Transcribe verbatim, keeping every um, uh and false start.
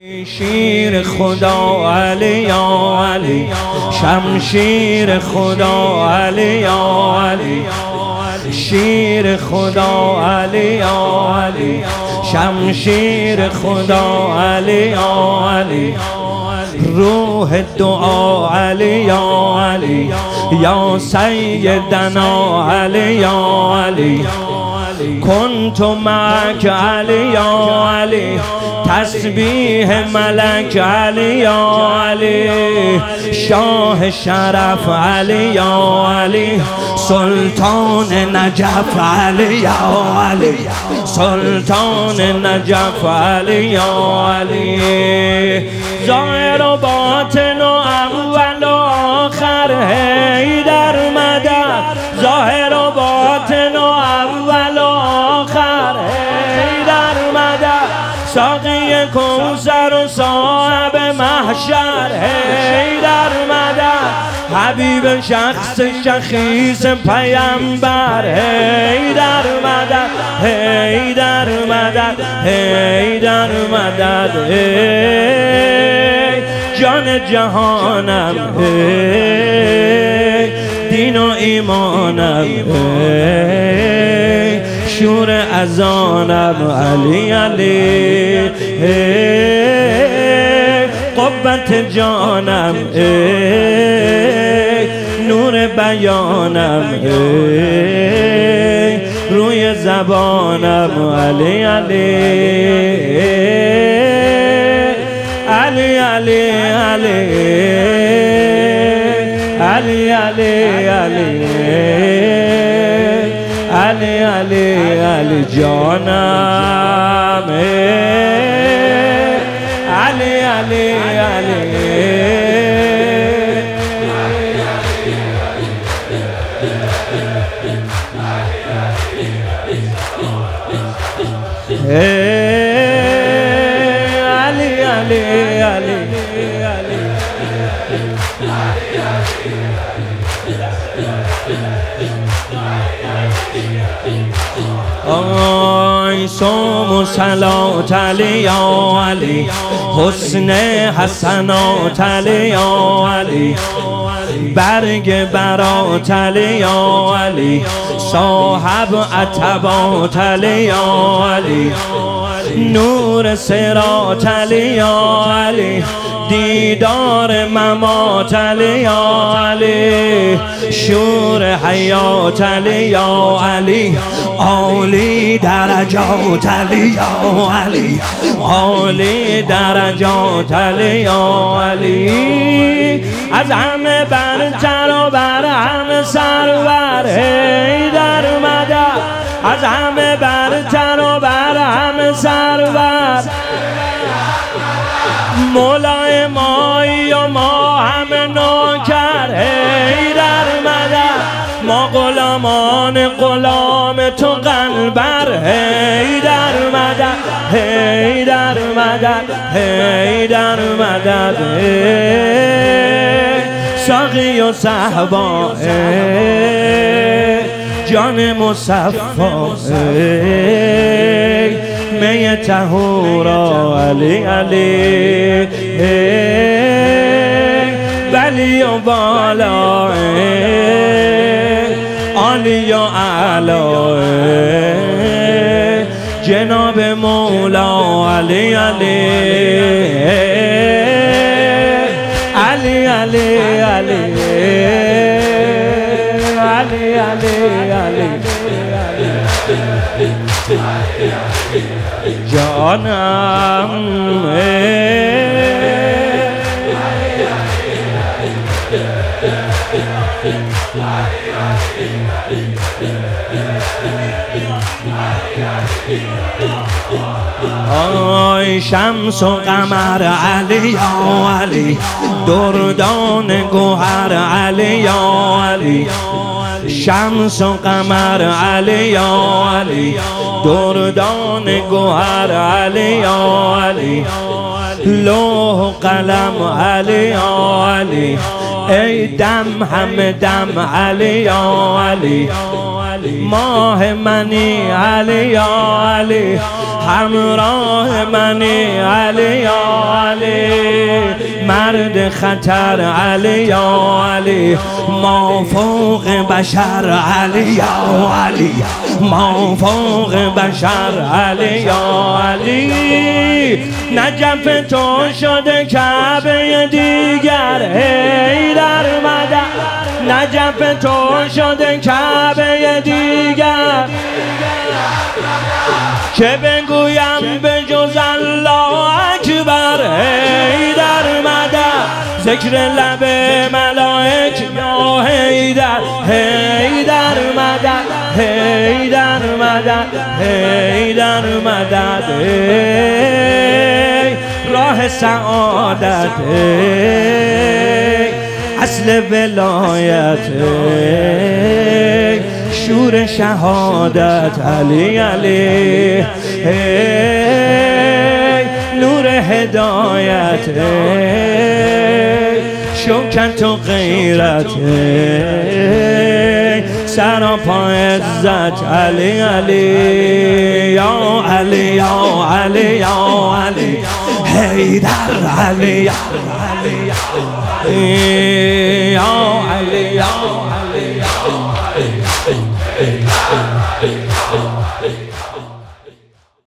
شیر خدا علی یا علی، شمشیر خدا علی یا علی، شیر خدا علی یا علی، شمشیر خدا علی یا علی، روح دعا علی یا علی، یا سیدنا علی یا علی، کنت معک علی یا علی، تسبیح ملک علی یا علی، شاه شرف علی یا علی، سلطان نجف علی یا علی، سلطان نجف علی یا علی، ظاهر و باطن و اول و آخر حیدر مدد، ظاهر و باطن و اول و آخر حیدر مدد، ساقی کوثر و صاحب محشر حیدر مدد، حبیب شخص شخیص پیامبر حیدر مدد، حیدر مدد، حیدر مدد، ای جان جهانم، ای دین و ایمانم، ای شور اذانم علی علی، ای قوت جانم، ای نور بیانم، ای روی زبانم علی علی، علی علی علی علی علی علی علی علی علی جانم، علی علی علی علی علی علی آی صوم و صلات علی یا علی، حسن حسنات علی یا علی، برگ برات علی یا علی، صاحب عتبات علی یا علی، نور صراط علی یا علی، دیدار ممات علی یا علی، شور حیات علی یا علی، عالی درجات علی یا علی، عالی درجات علی یا علی، از همه برتر و بر همه سرور حیدر مدد، از همه برتر و بر همه سرور، مولای مایی و ما همه نوکر حیدر مدد، ما غلامان غلام تو قلبر حیدر مدد، حیدر مدد، حیدر مدد، ساقی و صحبا جان مصفا، می طهورا علی علی، بلی و بالا عالی و اعلا، جناب مولا علی علی، علی علی علی علی علی علی جانم، آی شمس و قمر علی یا علی، دردان گوهر علی یا علی، شمس و قمر علی یا علی، دردان گوهر علی یا علی، لوح و قلم علی یا علی، ای دم همه دم علی یا علی، ماه منی علی یا علی، همراه منی علی یا علی، مرد خطر علی یا علی، ما فوق بشر علی یا علی، ما فوق بشر علی یا علی. نجف تو شده کعبه دیگر ای در مدد، نجف تو شده کعبه دیگر، که بگویم به جز الله اکبر ای در مدد. ذکر لب ملائک یا حیدر، حیدر مدد، حیدر مدد، حیدر مدد. ای راه سعادت، ای اصل ولایت، ای شور شهادت علی علی، ای نور هدایت، ای شوکت و غیرت، ای سراپا عزت علی علی یا علی یا علی یا علی، حیدر علی یا علی یا علی.